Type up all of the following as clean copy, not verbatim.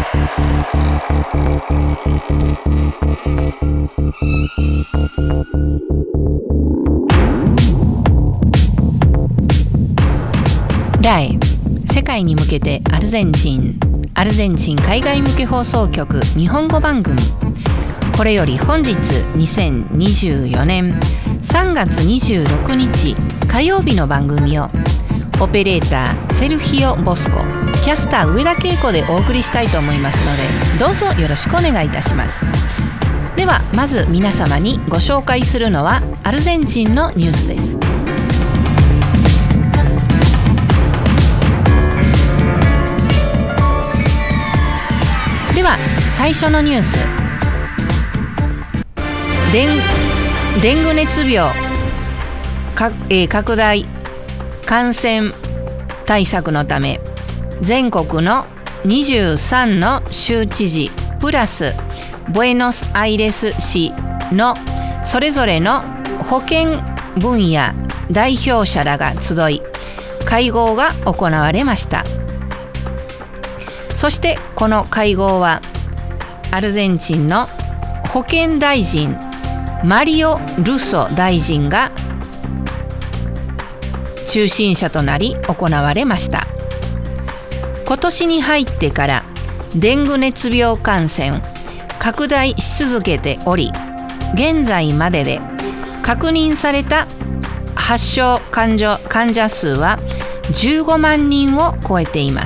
来世界に向けてアルゼンチン海外向け放送局日本語番組。これより本日2024年3月26日火曜日の番組をオペレーターセルヒオ・ボスコ、キャスター上田恵子でお送りしたいと思いますので、どうぞよろしくお願いいたします。ではまず皆様にご紹介するのはアルゼンチンのニュースです。では最初のニュース、デング熱病拡大感染対策のため全国の23の州知事プラスブエノスアイレス市のそれぞれの保健分野代表者らが集い会合が行われました。そしてこの会合はアルゼンチンの保健大臣マリオ・ルソ大臣が中心者となり行われました。今年に入ってからデング熱病感染拡大し続けており、現在までで確認された発症患者数は15万人を超えています。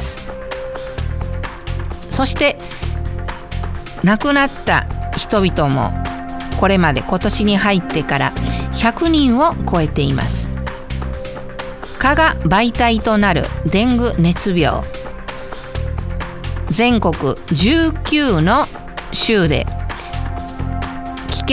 そして亡くなった人々もこれまで今年に入ってから100人を超えています。蚊が媒体となるデング熱病、全国19の州で危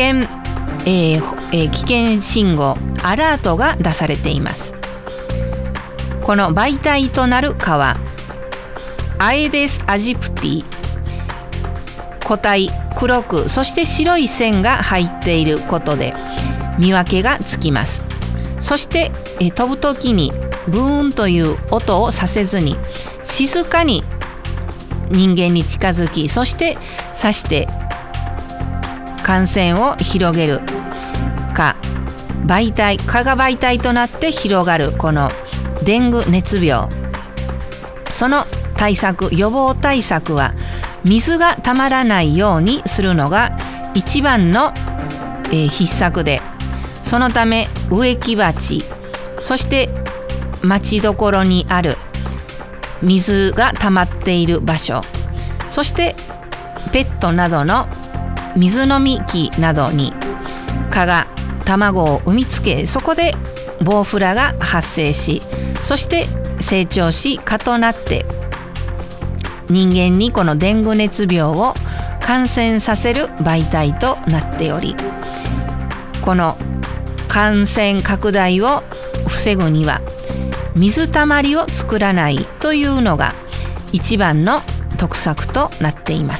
険信号アラートが出されています。この媒体となる蚊はアエデス・アジプティ、個体黒くそして白い線が入っていることで見分けがつきます。そして飛ぶ時にブーンという音をさせずに静かに人間に近づき、そして刺して感染を広げる蚊が媒体となって広がるこのデング熱病、その予防対策は水がたまらないようにするのが一番の必策で、そのため植木鉢、そして町どころにある水が溜まっている場所、そしてペットなどの水飲み器などに蚊が卵を産みつけ、そこでボウフラが発生し、そして成長し蚊となって人間にこのデング熱病を感染させる媒体となっており、この感染拡大を防ぐには水たまりを作らないというのが一番の得策となっています。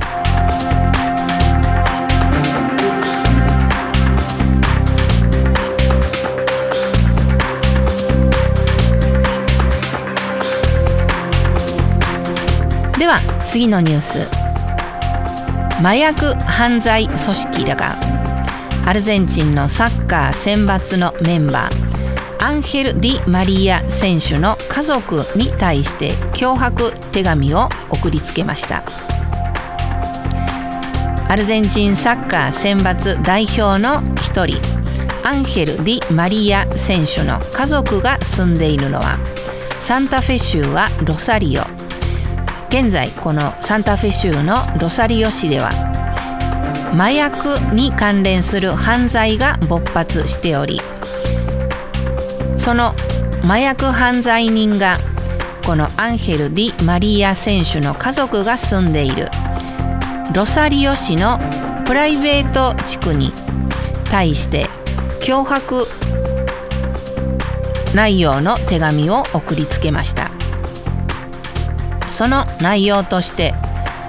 では次のニュース、麻薬犯罪組織らがアルゼンチンのサッカー選抜のメンバーアンヘル・ディ・マリア選手の家族に対して脅迫手紙を送りつけました。アルゼンチンサッカー選抜代表の一人アンヘル・ディ・マリア選手の家族が住んでいるのはサンタフェ州はロサリオ。現在このサンタフェ州のロサリオ市では麻薬に関連する犯罪が勃発しており、その麻薬犯罪人がこのアンヘル・ディ・マリア選手の家族が住んでいるロサリオ市のプライベート地区に対して脅迫内容の手紙を送りつけました。その内容として、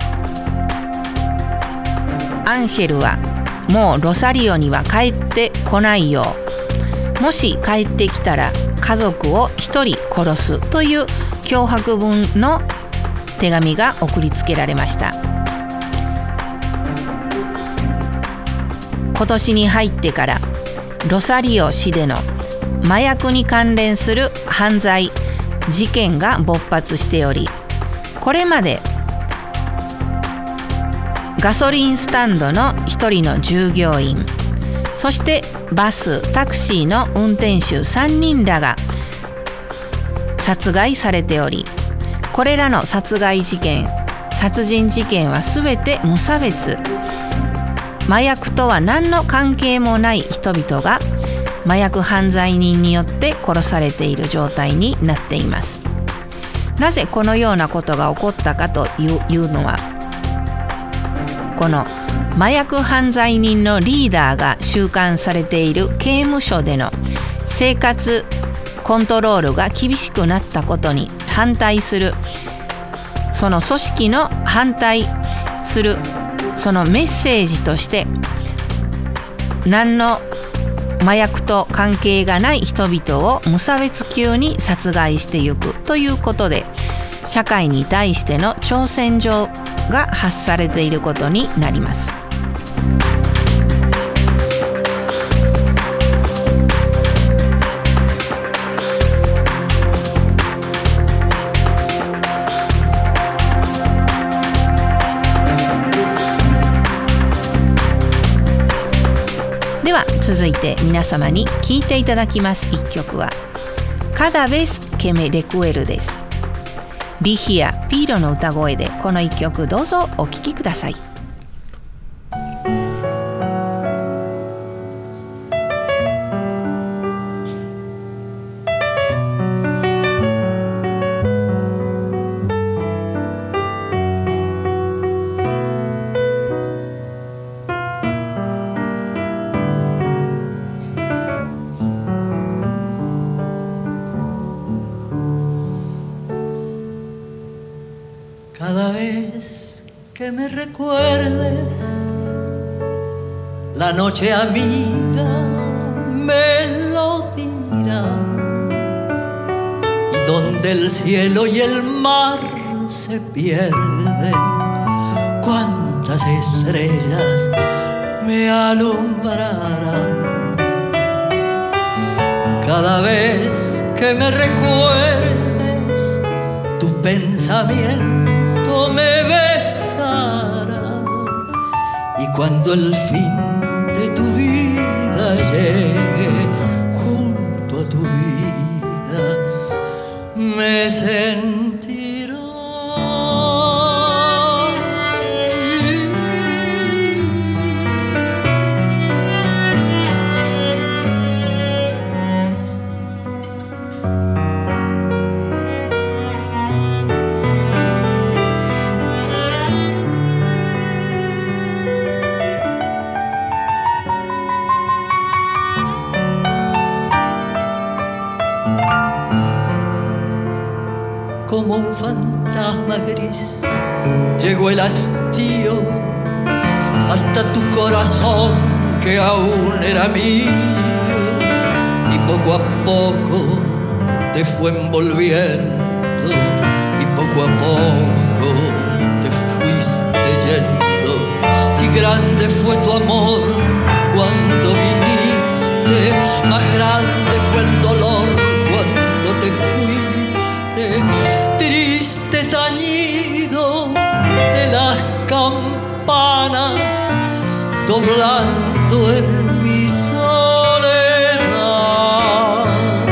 アンヘルはもうロサリオには帰ってこないよう、もし帰ってきたら家族を一人殺すという脅迫文の手紙が送りつけられました。今年に入ってからロサリオ市での麻薬に関連する犯罪事件が勃発しており、これまでガソリンスタンドの一人の従業員、そしてバス・タクシーの運転手3人らが殺害されており、これらの殺人事件はすべて無差別、麻薬とは何の関係もない人々が麻薬犯罪人によって殺されている状態になっています。なぜこのようなことが起こったかというのは、この麻薬犯罪人のリーダーが収監されている刑務所での生活コントロールが厳しくなったことに反対する、その組織の反対するそのメッセージとして、何の麻薬と関係がない人々を無差別級に殺害していくということで、社会に対しての挑戦状が発されていることになります。では続いて皆様に聴いていただきます一曲はCada vez que me recuerdes。リヒア・ピーロの歌声でこの一曲どうぞお聴きください。 Cada vez que me recuerdes, la noche amiga me lo dirá, y donde el cielo y el mar se pierden, cuántas estrellas me alumbrarán. Cada vez que me recuerdes, tu pensamiento me besará, y cuando el fin de tu vida llegue, junto a tu vida me sentirá. Como un fantasma gris llegó el hastío hasta tu corazón que aún era mío, y poco a poco te fue envolviendo, y poco a poco te fuiste yendo. Si grande fue tu amor cuando viniste, más grande fue el dolor cuando te fuiste. Triste tañido de las campanas doblando en mi soledad.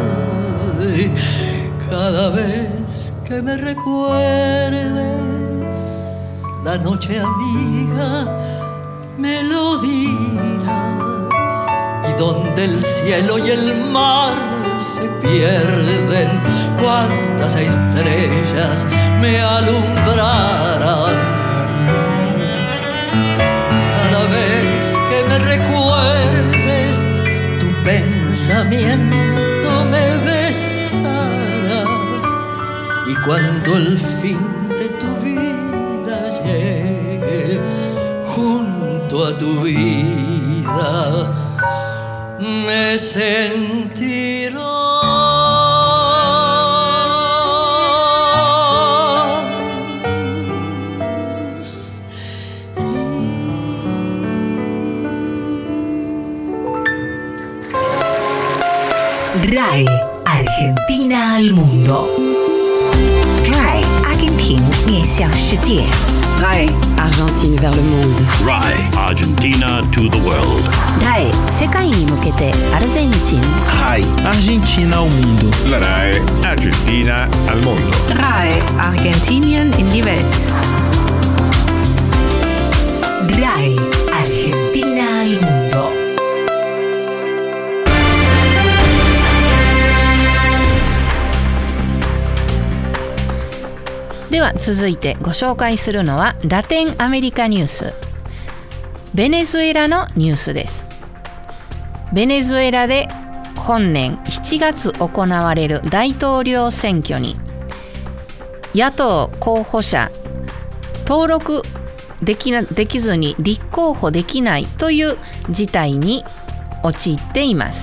Cada vez que me recuerdes, la noche amiga me lo dirá, y donde el cielo y el mar se pierden, cuántas estrellas me alumbrarán. Cada vez que me recuerdes, tu pensamiento me besará, y cuando el fin de tu vida llegue, junto a tu vida me sentirá. RAI Argentina al mundo. RAI 阿根廷面向世界。 RAI Argentine vers le monde. RAI Argentina to the world. RAI 世界に向けてアルゼンチン。 RAI Argentina ao mundo. La RAI Argentina al mundo. RAI Argentinien in die Welt. RAI Argentina al mundo. Deは続いてご紹介するのはラテンアメリカニュース。ベネズエラのニュースです。ベネズエラで本年7月行われる大統領選挙に野党候補者登録できずに立候補できないという事態に陥っています。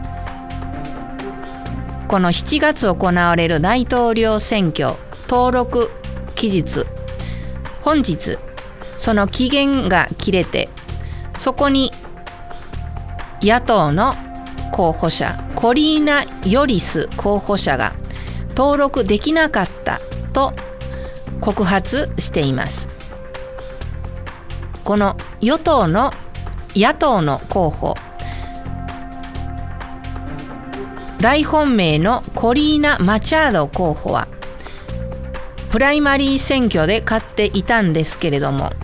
この7月行われる大統領選挙登録期日、本日その期限が切れて、そこに野党の候補者コリーナ・ヨリス候補者が登録できなかったと告発しています。この野党の候補、大本命のコリーナ・マチャード候補はプライマリー選挙で勝っていたんですけれども、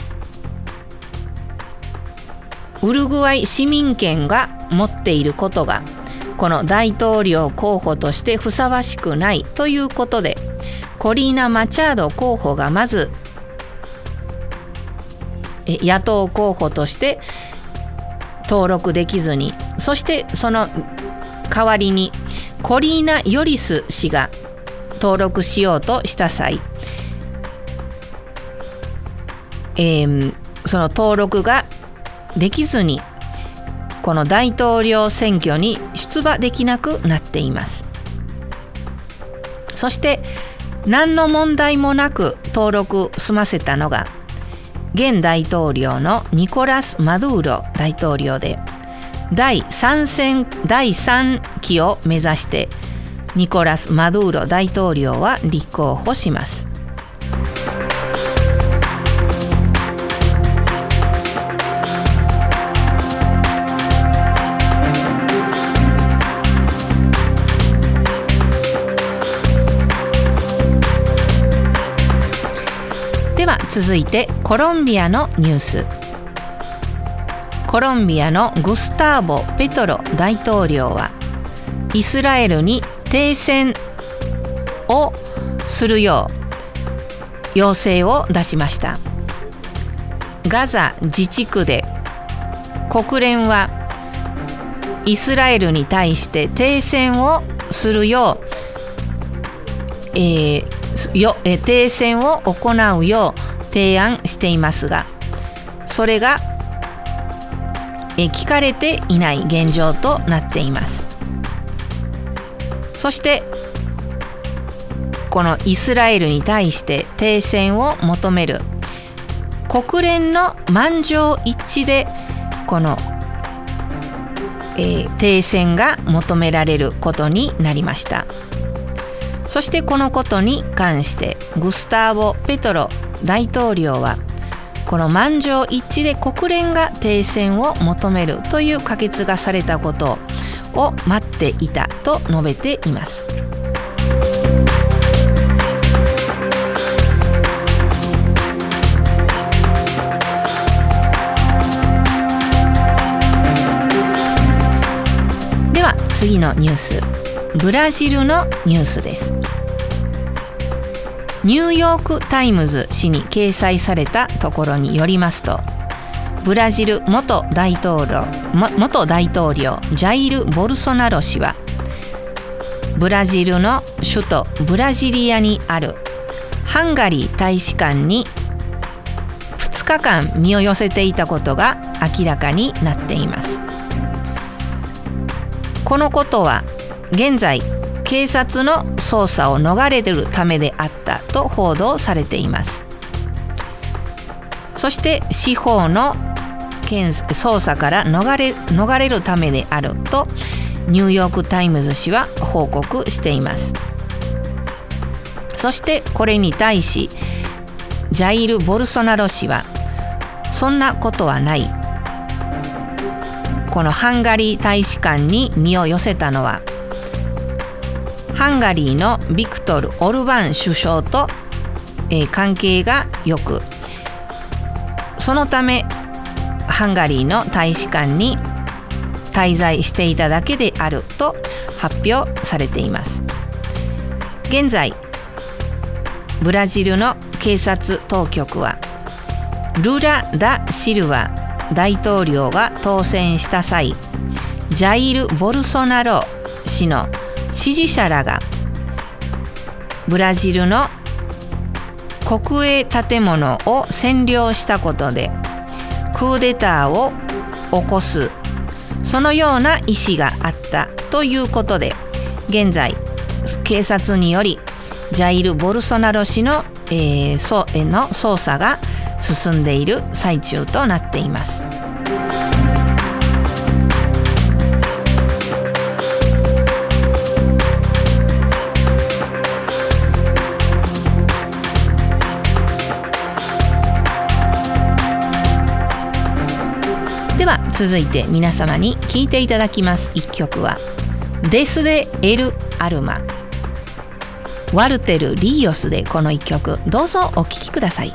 ウルグアイ市民権が持っていることがこの大統領候補としてふさわしくないということで、コリーナ・マチャード候補がまず野党候補として登録できずに、そしてその代わりにコリーナ・ヨリス氏が登録しようとした際、その登録ができずにこの大統領選挙に出馬できなくなっています。そして何の問題もなく登録済ませたのが現大統領のニコラス・マドゥーロ大統領で、第3期を目指してニコラス・マドゥーロ大統領は立候補します。では続いてコロンビアのニュース。コロンビアのグスターボ・ペトロ大統領はイスラエルに停戦をするよう要請を出しました。ガザ自治区で国連はイスラエルに対して停戦をするよう、停戦を行うよう提案していますが、それが聞かれていない現状となっています。そしてこのイスラエルに対して停戦を求める国連の満場一致でこの、停戦が求められることになりました。そしてこのことに関してグスターボ・ペトロ大統領はこの満場一致で国連が停戦を求めるという可決がされたことを待っていたと述べています。では次のニュース、ブラジルのニュースです。ニューヨーク・タイムズ紙に掲載されたところによりますと、ブラジル元大統領ジャイル・ボルソナロ氏はブラジルの首都ブラジリアにあるハンガリー大使館に2日間身を寄せていたことが明らかになっています。このことは現在警察の捜査を逃れるためであったと報道されています。そして司法の捜査から逃れるためであるとニューヨークタイムズ紙は報告しています。そしてこれに対しジャイル・ボルソナロ氏はそんなことはない、このハンガリー大使館に身を寄せたのはハンガリーのビクトル・オルバン首相と、関係が良く、そのためハンガリーの大使館に滞在していただけであると発表されています。現在ブラジルの警察当局はルラ・ダ・シルバ大統領が当選した際、ジャイル・ボルソナロ氏の支持者らがブラジルの国営建物を占領したことでクーデターを起こす、そのような意思があったということで、現在警察によりジャイル・ボルソナロ氏の捜査が進んでいる最中となっています。では続いて皆様に聴いていただきます一曲はデスデ・エル・アルマ、ワルテル・リーオスでこの一曲どうぞお聴きください。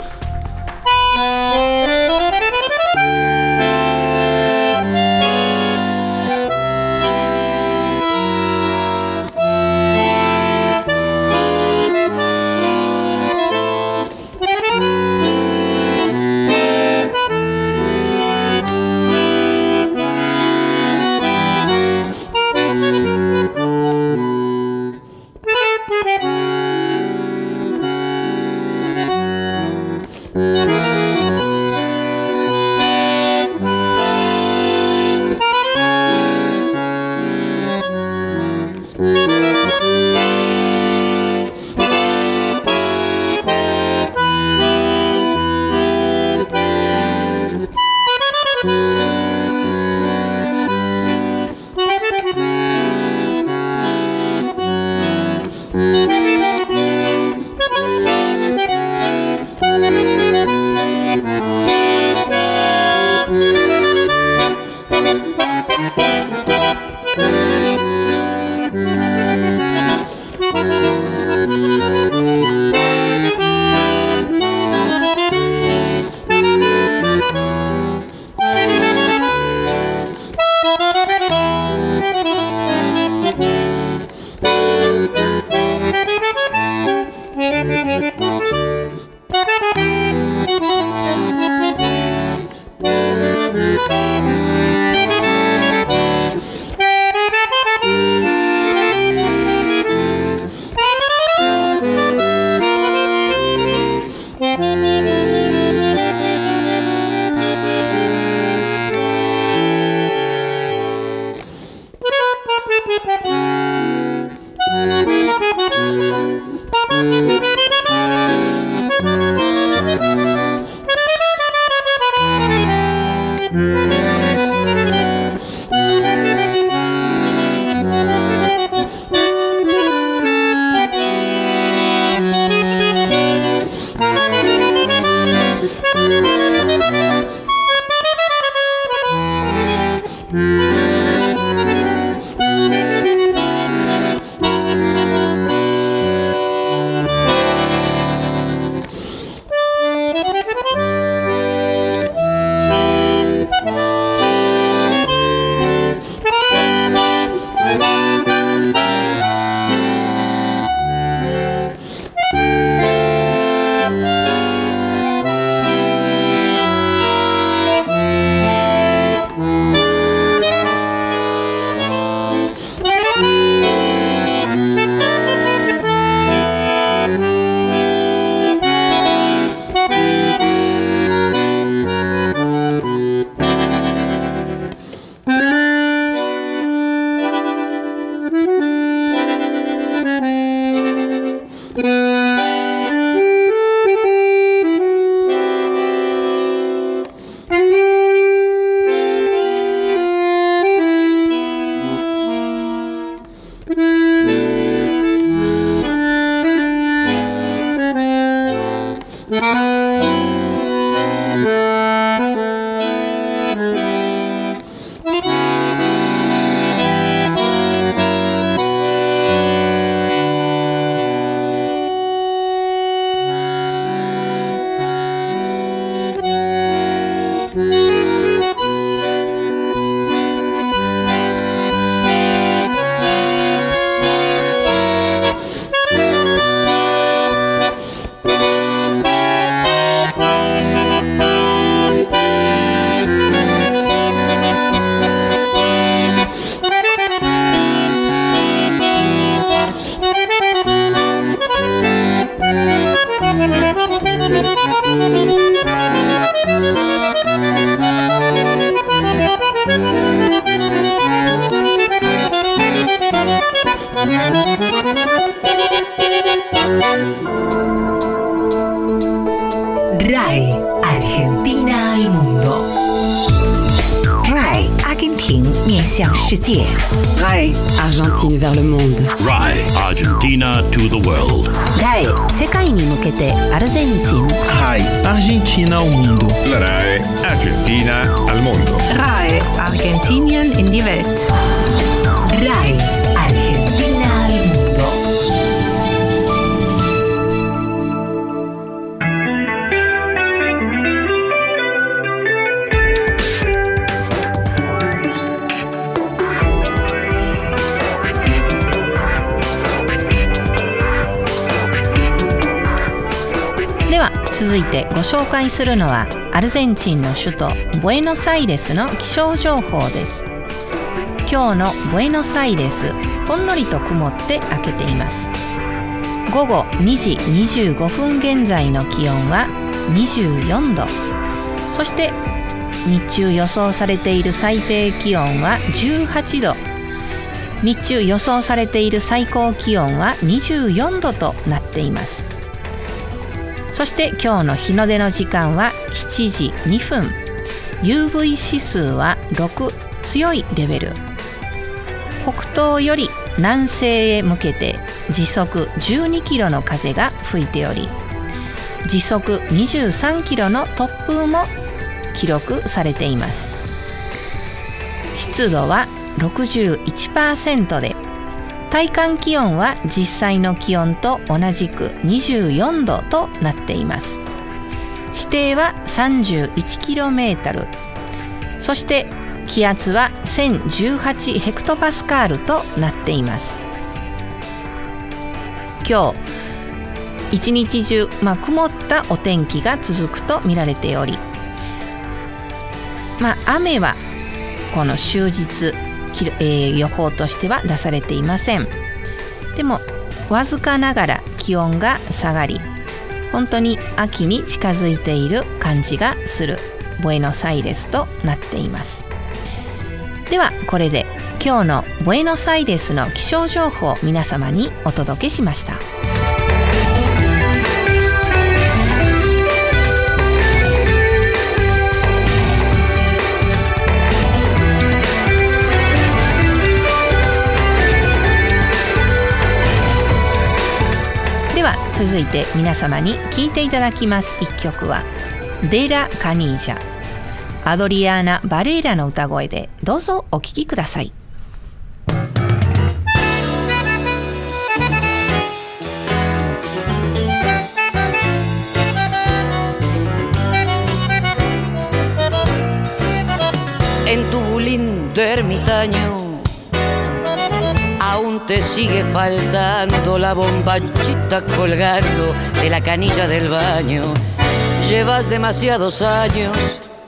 RAI Argentina al mundo. RAI 阿根廷面向世界。 RAI Argentine vers le monde. RAI Argentina to the world. RAI 世界に向けてアルゼンチン。 RAI Argentina ao mundo. La RAI Argentina al mondo. RAI Argentinien in die Welt. RAI Argentina al mundo. では続いてご紹介するのはアルゼンチンの首都ブエノスアイレスの気象情報です。今日のブエノスアイレス、ほんのりと曇って明けています。午後2時25分現在の気温は24度、そして日中予想されている最低気温は18度、日中予想されている最高気温は24度となっています。そして今日の日の出の時間は7時2分、 UV 指数は6、強いレベル。北東より南西へ向けて時速12キロの風が吹いており、時速23キロの突風も記録されています。湿度は 61% で、体感気温は実際の気温と同じく24度となっています。視程は 31km、 そして気圧は1018ヘクトパスカールとなっています。今日一日中、曇ったお天気が続くと見られており、雨はこの終日予報としては出されていません。でもわずかながら気温が下がり、本当に秋に近づいている感じがするブエノスアイレスとなっています。ではこれで今日のブエノスアイレスの気象情報を皆様にお届けしました。続いて皆様に聴いていただきます一曲はデラ・カニージャ、アドリアーナ・バレーラの歌声でどうぞお聴きください。 En tu lindo ermitaño aún te sigue faltando la bombachita colgando de la canilla del baño. Llevas demasiados años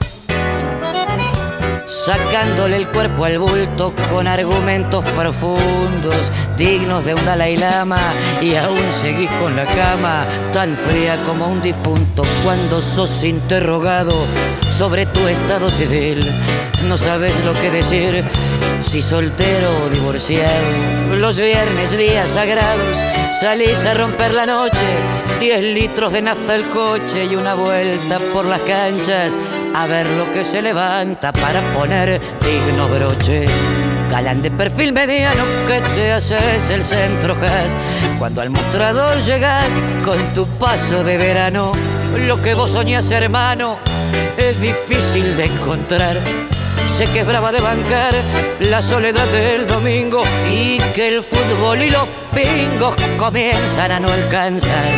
sacándole el cuerpo al bulto con argumentos profundos dignos de un Dalai Lama, y aún seguís con la cama tan fría como un difunto cuando sos interrogado sobre tu estado civil. No sabes lo que decir, si soltero o divorciado. Los viernes, días sagrados, salís a romper la noche, 10 litros de nafta al coche y una vuelta por las canchas a ver lo que se levanta para poner digno broche. Galán de perfil mediano que te haces el centro jazz, cuando al mostrador llegás con tu paso de verano. Lo que vos soñás, hermano, es difícil de encontrar. Sé que es brava de bancar la soledad del domingo y que el fútbol y los pingos comienzan a no alcanzar.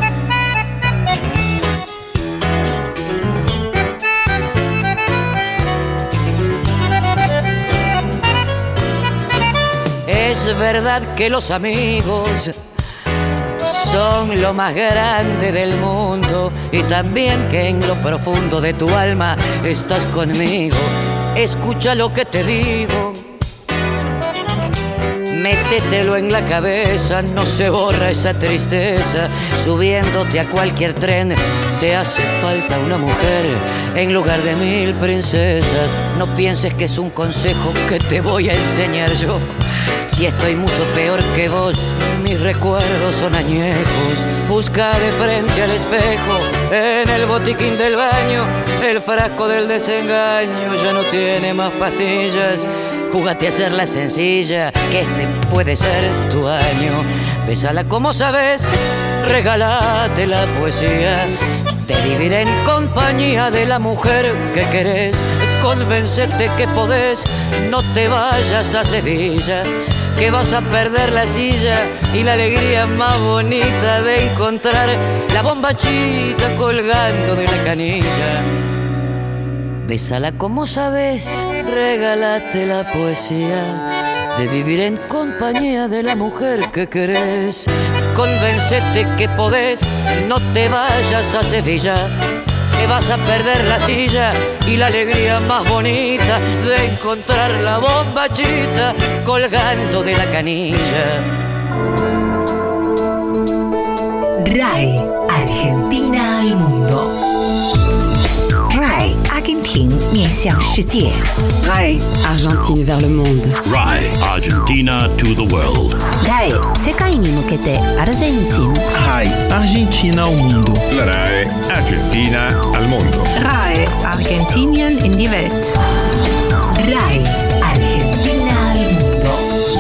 Es verdad que los amigos son lo más grande del mundo, y también que en lo profundo de tu alma estás conmigo. Escucha lo que te digo. Métetelo en la cabeza, no se borra esa tristeza. Subiéndote a cualquier tren, te hace falta una mujer en lugar de 1000 princesas. No pienses que es un consejo que te voy a enseñar yo. Si estoy mucho peor que vos, mis recuerdos son añejos. Busca de frente al espejo, en el botiquín del baño, el frasco del desengaño ya no tiene más pastillas. Júgate a hacerla sencilla, que este puede ser tu año. Bésala como sabes, regálate la poesía de vivir en compañía de la mujer que querés. Convéncete que podés, no te vayas a Sevilla, que vas a perder la silla y la alegría más bonita de encontrar la bombachita colgando de la canilla. Bésala como sabes, regálate la poesía de vivir en compañía de la mujer que querés. Convéncete que podés, no te vayas a Sevilla, que vas a perder la silla y la alegría más bonita de encontrar la bombachita colgando de la canilla. RAI, Argentina al mundo. RAI 阿根廷面向世界。 RAI, Argentine vers le monde. RAI Argentina to the world. RAI 世界に向けてアルゼンチン RAI Argentina ao mundo. La RAI Argentina al mundo. RAI Argentinien in die Welt. RAI, Argentina al mundo.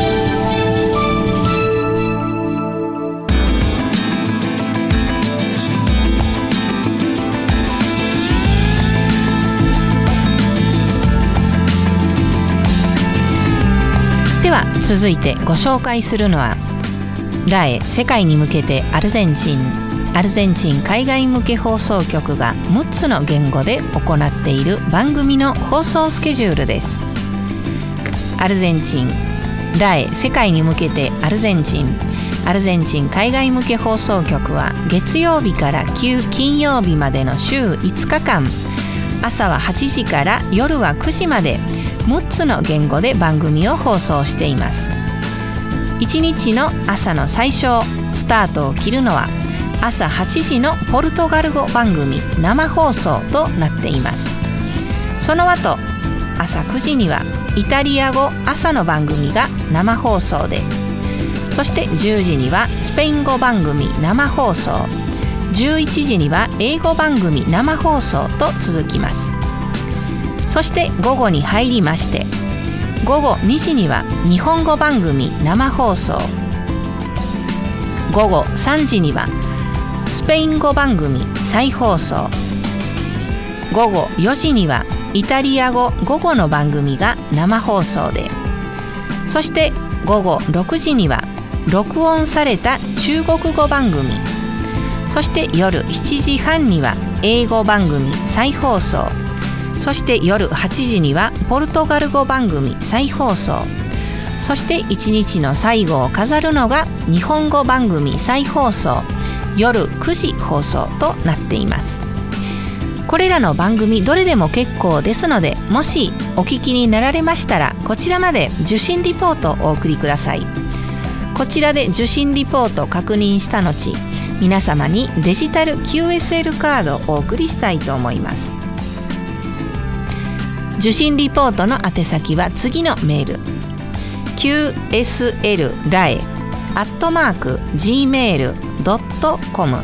では続いてご紹介するのはRAI世界に向けてアルゼンチン海外向け放送局が6つの言語で行っている番組の放送スケジュールです。アルゼンチンRAI世界に向けてアルゼンチン海外向け放送局は月曜日から金曜日までの週5日間、朝は8時から夜は9時まで6つの言語で番組を放送しています。1日の朝の最初スタートを切るのは朝8時のポルトガル語番組生放送となっています。その後朝9時にはイタリア語朝の番組が生放送で、そして10時にはスペイン語番組生放送、11時には英語番組生放送と続きます。そして午後に入りまして、午後2時には日本語番組生放送、午後3時にはスペイン語番組再放送、午後4時にはイタリア語午後の番組が生放送で、そして午後6時には録音された中国語番組、そして夜7時半には英語番組再放送、そして夜8時にはポルトガル語番組再放送、そして1日の最後を飾るのが日本語番組再放送、夜9時放送となっています。これらの番組どれでも結構ですので、もしお聞きになられましたらこちらまで受信リポートをお送りください。こちらで受信リポートを確認した後、皆様にデジタル QSL カードをお送りしたいと思います。受信リポートの宛先は次のメール qslrae@gmail.com、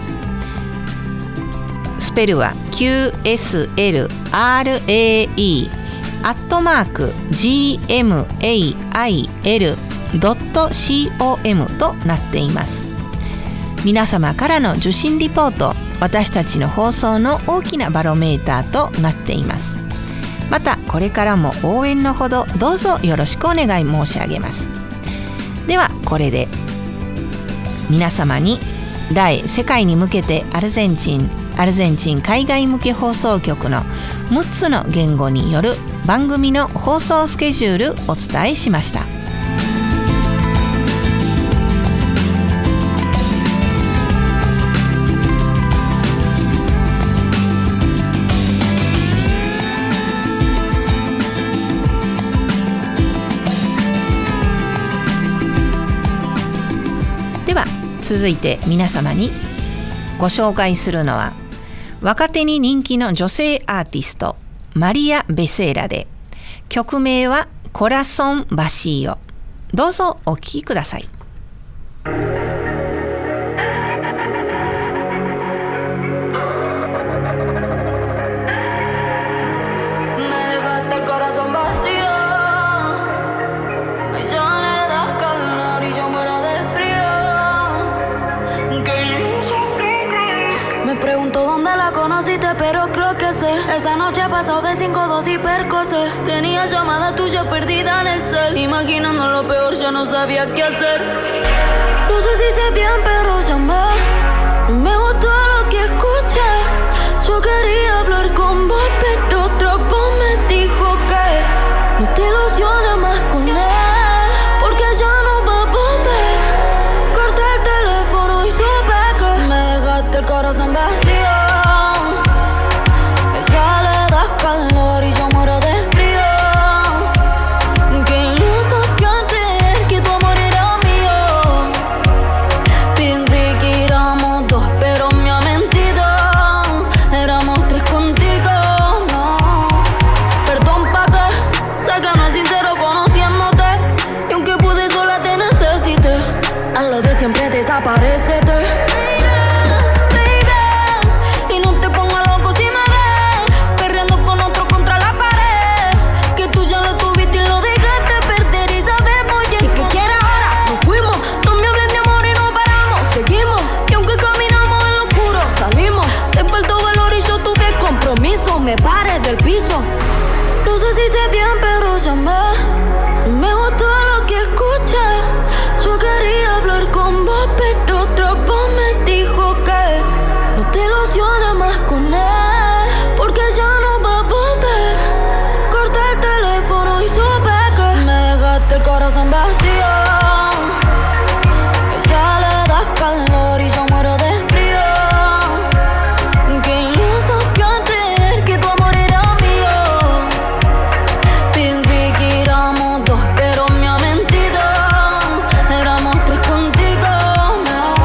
スペルは qslrae@gmail.com となっています。皆様からの受信リポート、私たちの放送の大きなバロメーターとなっています。またこれからも応援のほどどうぞよろしくお願い申し上げます。ではこれで皆様にRAI世界に向けてアルゼンチン海外向け放送局の6つの言語による番組の放送スケジュールお伝えしました。 続いて皆様にご紹介するのは若手に人気の女性アーティストマリア・ベセーラで、曲名はコラソン・バシーヨ。どうぞお聴きください。 Pero creo que sé, esa noche he pasado de 5 dosis percocé. Tenía llamada tuya perdida en el cel, imaginando lo peor, ya no sabía qué hacer. No sé si sé bien, pero llamé. No me gustó lo que escuché. Yo quería hablar con vos, pero otra voz me dijo que no te ilusiones más con él, porque ya no va a volver. Corté el teléfono y supe que me dejaste el corazón vacío. Calor y yo muero de frío. Que ilusos fui a creer que tu amor era mío. Pensé que éramos dos, pero me ha mentido. Éramos tres contigo, no. Perdón pa' que, sé que no es sincero conociéndote. Y aunque pude sola te necesité. A lo de siempre desaparécete. Me pare del piso. No sé si sé bien, pero llamé. No me gustó lo que escuché. Yo quería hablar con vos, pero otra voz me dijo que no te ilusiones más con él, porque ya no va a volver. Corté el teléfono y supe que me dejaste el corazón vacío. Ella le das calor y yo muero de frío. Que iluso fui a creer que tu amor era mío. Pensé que éramos dos, pero me ha mentido. Éramos tres contigo, no.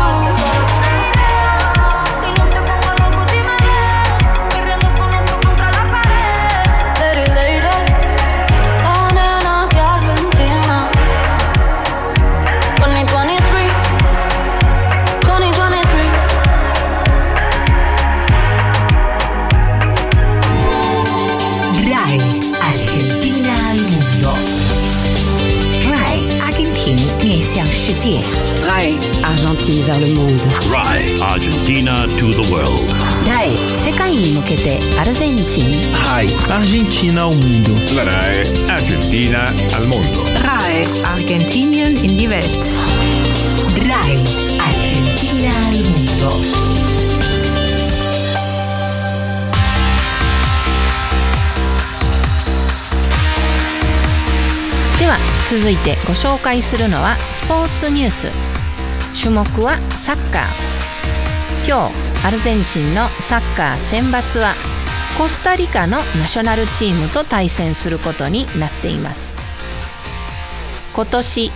Y no te pongo loco si me ves, corriendo con otro contra la pared. Lady, la nena de Argentina. 2023, 2023. RAI Argentina al mundo. RAI 阿根廷面向世界。 RAI Argentine vers le monde. RAI Argentina to the world. RAI 世界に向けてアルゼンチン。 RAI Argentina al mundo. La RAI Argentina al mundo. RAI Argentinien in die Welt. RAI Argentina al mundo. では続いてご紹介するのはスポーツニュース。種目はサッカー。今日アルゼンチンのサッカー選抜はコスタリカのナショナルチームと対戦することになっています。今年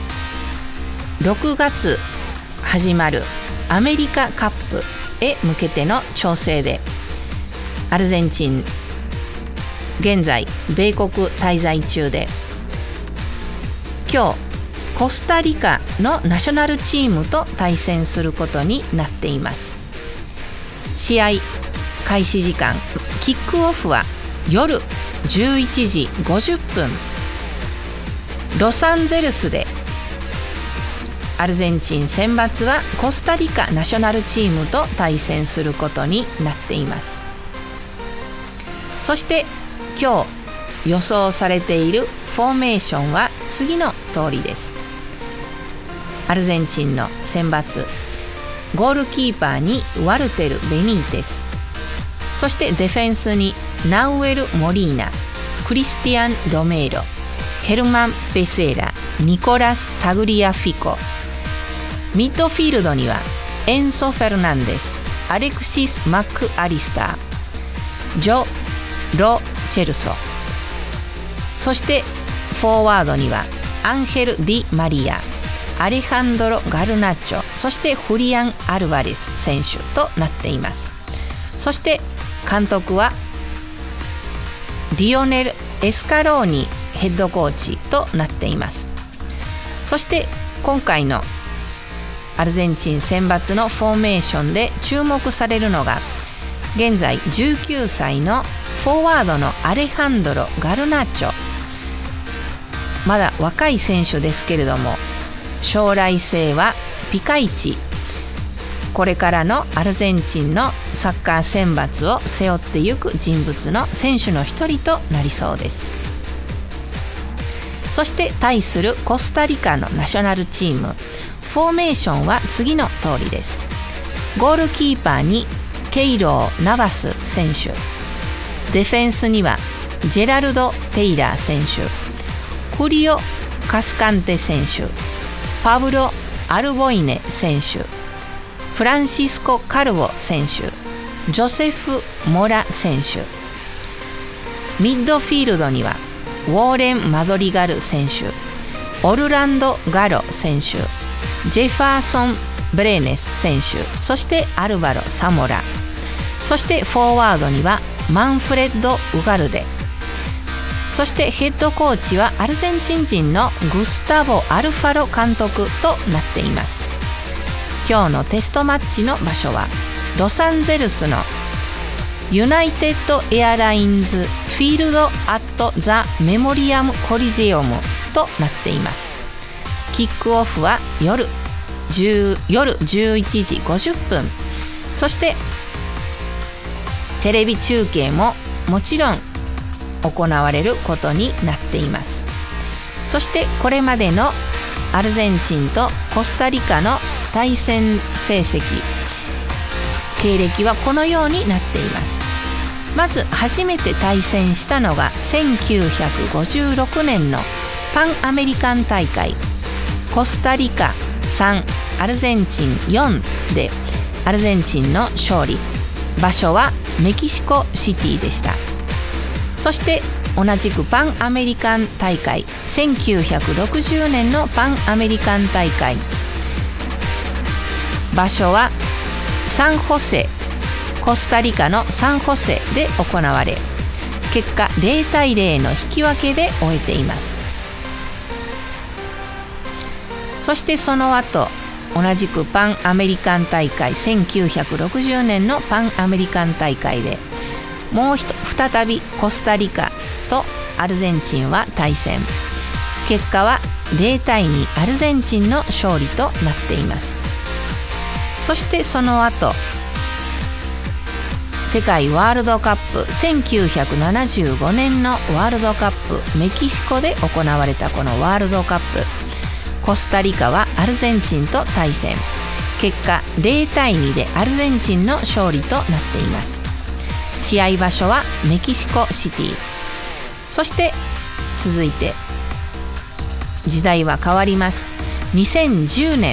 6月始まるアメリカカップへ向けての調整で、アルゼンチン現在米国滞在中で、今日コスタリカのナショナルチームと対戦することになっています。試合開始時間、キックオフは夜11時50分、ロサンゼルスでアルゼンチン選抜はコスタリカナショナルチームと対戦することになっています。そして今日予想されているフォーメーションは次の通りです。アルゼンチンの選抜、ゴールキーパーにワルテル・ベニーテス、そしてディフェンスにナウエル・モリーナ、クリスティアン・ロメイロ、ヘルマン・ベセーラ、ニコラス・タグリアフィコ。ミッドフィールドにはエンソ・フェルナンデス、アレクシス・マック・アリスター、ジョ・ロ・チェルソ。そしてフォワードにはアンヘル・ディ・マリア、 アレハンドロ・ガルナチョ、そしてフリアン・アルバレス選手となっています。そして監督はリオネル・エスカローニヘッドコーチとなっています。そして今回のアルゼンチン選抜のフォーメーションで注目されるのが、現在19歳のフォワードのアレハンドロ・ガルナチョ。まだ若い選手ですけれども、将来性はピカイチ。これからのアルゼンチンのサッカー選抜を背負っていく人物の選手の一人となりそうです。そして対するコスタリカのナショナルチーム、フォーメーションは次の通りです。ゴールキーパーにケイロー・ナバス選手、ディフェンスにはジェラルド・テイラー選手、フリオ・カスカンテ選手、パブロ・アルボイネ選手、フランシスコ・カルボ選手、ジョセフ・モラ選手。ミッドフィールドにはウォーレン・マドリガル選手、オルランド・ガロ選手、ジェファーソン・ブレーネス選手、そしてアルバロ・サモラ。そしてフォワードにはマンフレッド・ウガルデ。そしてヘッドコーチはアルゼンチン人のグスタボ・アルファロ監督となっています。今日のテストマッチの場所はロサンゼルスのユナイテッドエアラインズフィールドアットザメモリアムコリジオムとなっています。キックオフは夜11時50分。そしてテレビ中継ももちろん行われることになっています。そしてこれまでのアルゼンチンとコスタリカの対戦成績、経歴はこのようになっています。まず初めて対戦したのが1956年のパンアメリカン大会、コスタリカ3アルゼンチン4でアルゼンチンの勝利。場所はメキシコシティでした。そして同じくパンアメリカン大会、1960年のパンアメリカン大会、場所はサンホセ、コスタリカのサンホセで行われ、結果0対0の引き分けで終えています。そしてその後、同じくパンアメリカン大会、1960年のパンアメリカン大会でもう再びコスタリカとアルゼンチンは対戦。結果は0対2アルゼンチンの勝利となっています。そしてその後、世界ワールドカップ、1975年のワールドカップ、メキシコで行われたこのワールドカップ、コスタリカはアルゼンチンと対戦。結果0対2でアルゼンチンの勝利となっています。試合場所はメキシコシティ。そして続いて時代は変わります。2010年、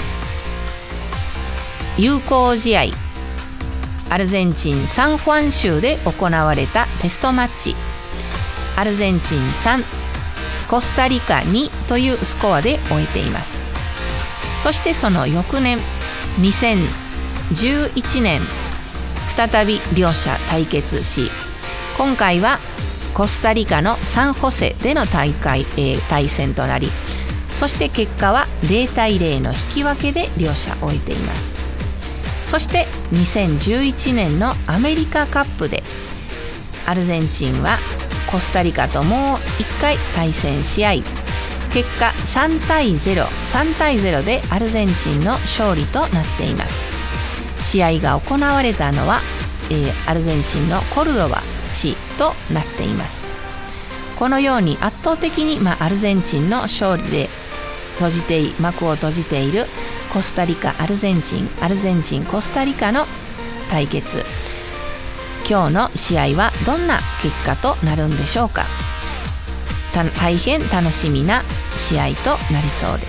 友好試合、アルゼンチンサンファン州で行われたテストマッチ、アルゼンチン3コスタリカ2というスコアで終えています。そしてその翌年、2011年、再び両者対決し、今回はコスタリカのサンホセでの対戦となり、そして結果は0対0の引き分けで両者終えています。そして2011年のアメリカカップでアルゼンチンはコスタリカともう1回対戦し合い、結果3対0でアルゼンチンの勝利となっています。試合が行われたのは、アルゼンチンのコルドバ市となっています。このように圧倒的に、アルゼンチンの勝利で幕を閉じているコスタリカ、アルゼンチン、コスタリカの対決。今日の試合はどんな結果となるんでしょうか。大変楽しみな試合となりそうです。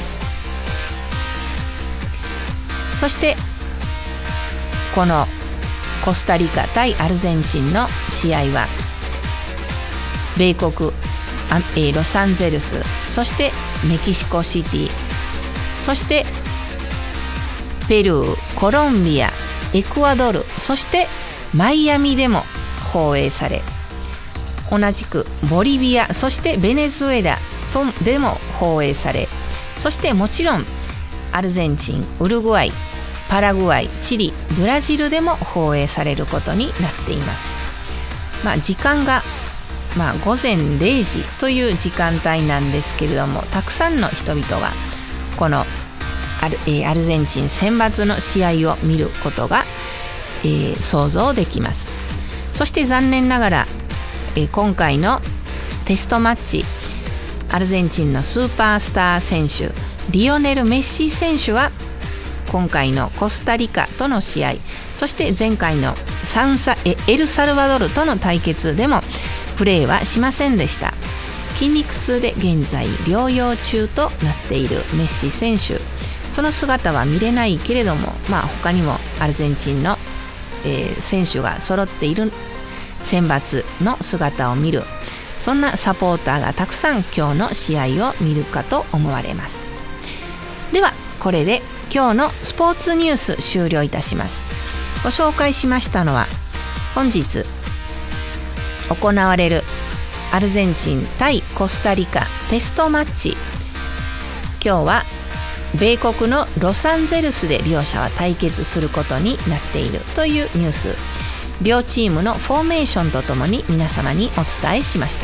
そしてこのコスタリカ対アルゼンチンの試合は米国ロサンゼルス、そしてメキシコシティ、 そしてペルー、コロンビア、エクアドル、そしてマイアミでも放映され、同じくボリビア、そしてベネズエラでも放映され、そしてもちろんアルゼンチン、ウルグアイ、パラグアイ、チリ、ブラジルでも放映されることになっています。時間が午前0時という時間帯なんですけれども、たくさんの人々がこのアルゼンチン選抜の試合を見ることが、想像できます。そして残念ながら、今回のテストマッチ、アルゼンチンのスーパースター選手リオネル・メッシ選手は今回のコスタリカとの試合、そして前回のエルサルバドルとの対決でもプレーはしませんでした。筋肉痛で現在療養中となっているメッシ選手、その姿は見れないけれども、他にもアルゼンチンの、選手が揃っている選抜の姿を見る、そんなサポーターがたくさん今日の試合を見るかと思われます。ではこれで今日のスポーツニュース終了いたします。ご紹介しましたのは本日行われるアルゼンチン対コスタリカテストマッチ、今日は米国のロサンゼルスで両者は対決することになっているというニュース、両チームのフォーメーションとともに皆様にお伝えしました。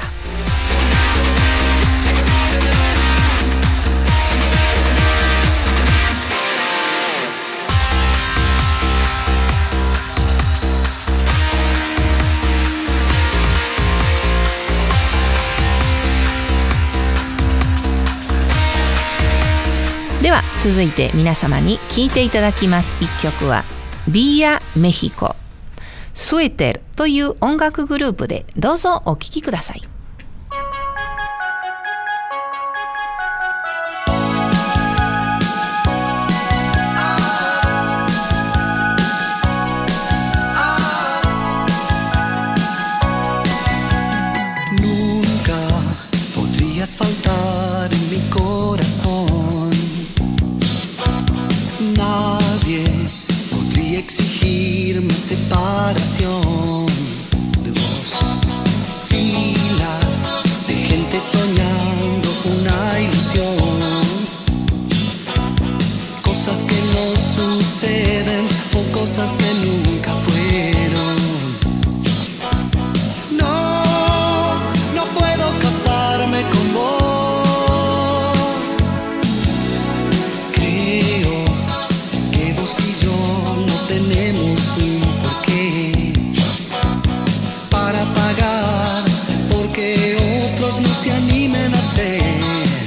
では続いて皆様に聴いていただきます一曲はビアメヒコスエテルという音楽グループで、どうぞお聴きください。 Faltar en mi corazón, nadie podría exigir más separación de vos. Filas de gente soñando una ilusión, cosas que no suceden o cosas que nunca fueron. No puedo casarme con vos. Creo que vos y yo no tenemos un porqué para pagar porque otros no se animen a hacer.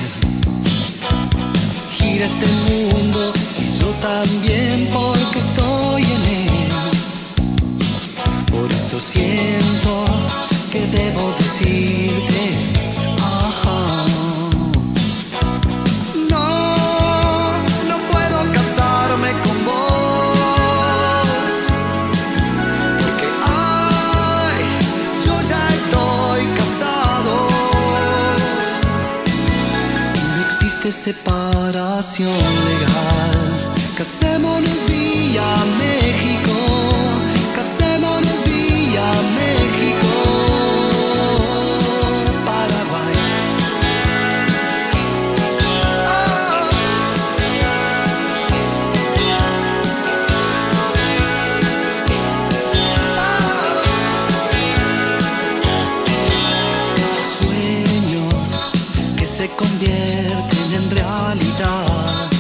Gira este mundo y yo también porque estoy en él. Por eso siento que debo decirte, ajá. No puedo casarme con vos, porque ay, yo ya estoy casado. No existe separación legal. Casémonos vía México, casémonos vía México. Convierten en realidad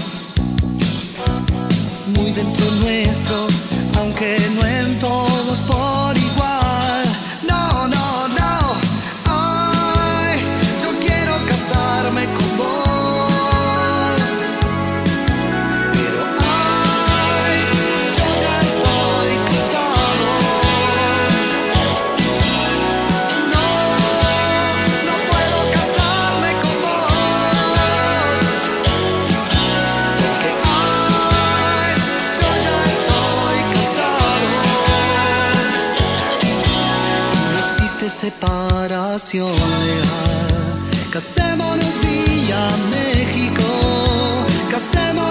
muy dentro nuestro, aunque no en todos por igual. No, ay, yo quiero casarme con vos, pero ay, yo ya estoy casado. No puedo casarme con vos, porque ay, yo ya estoy casado. No existe separación legal. Casémonos vía México, casémonos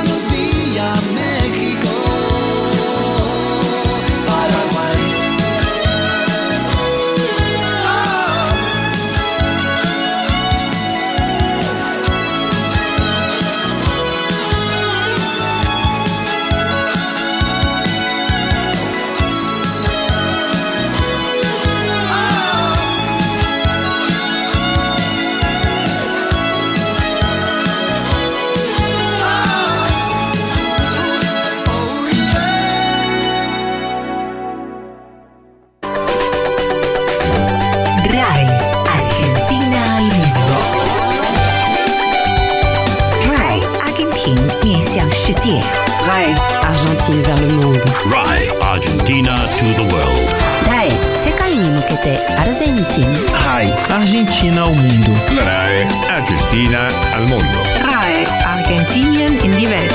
世界。 RAI Argentine vers le monde. RAI Argentina to the world. RAI 世界に向けてアルゼンチン。 RAI Argentina ao mundo. RAI Argentina al mondo. RAI Argentinien in die Welt.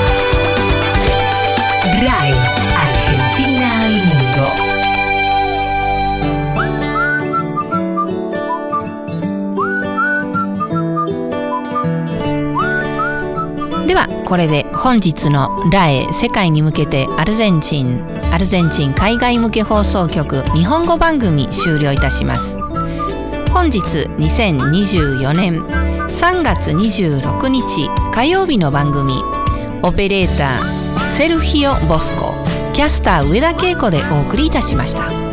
RAI Argentina al mundo. ではこれで本日のRAI世界に向けてアルゼンチン海外向け放送局日本語番組終了いたします。本日2024年3月26日火曜日の番組、オペレーターセルヒオ・ボスコ、キャスター上田恵子でお送りいたしました。